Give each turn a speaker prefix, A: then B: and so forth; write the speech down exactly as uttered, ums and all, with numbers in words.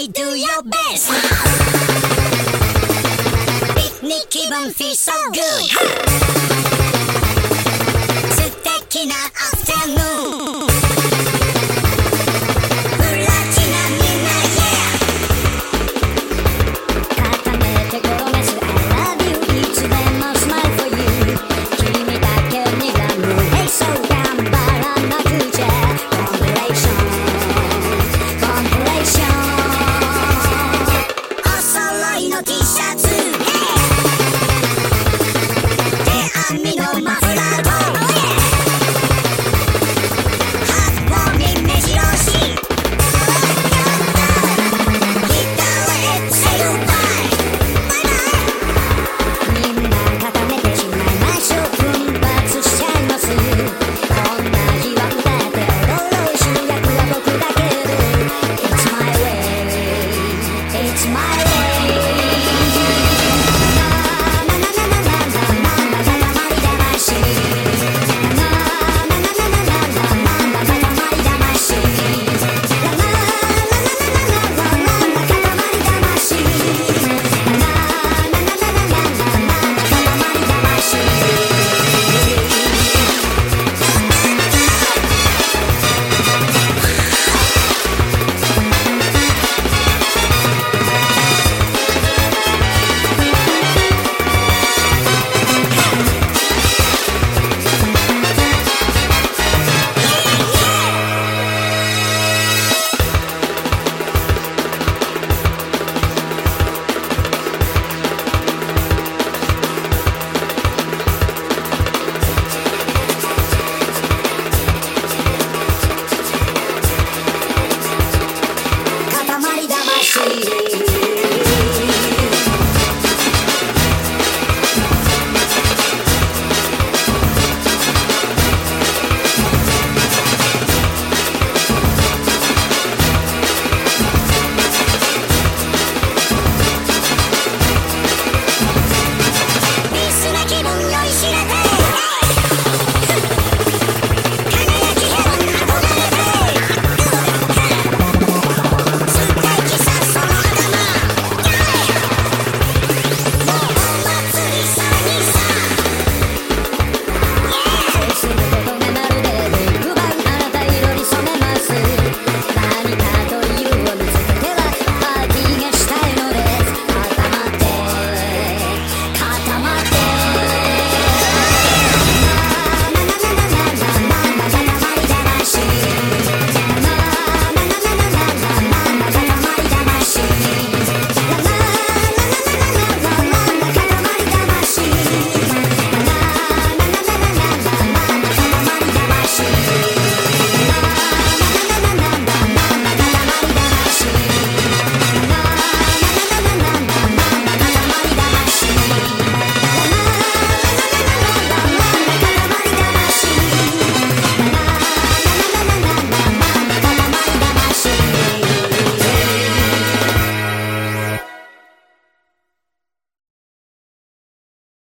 A: Everybody do your best ピクニック気分 feel so good 素敵なアフタヌーンプラチナみんな yeah 固めて転がす I love you いつでも smile for you 君だけにラム Hey so 頑張らなくちゃ Congratulations Congratulations お揃いの T シャツ 手編みのマフラーと ハートに目白押し ギターへ Say goodbye バイバイみんな固めてしまいましょう奮発しちゃいますこんな日は歌って踊ろう主役は僕だけど It's my way It's my way なななななななな塊魂なななななななな塊魂なななななななな塊魂なななななななな塊塊魂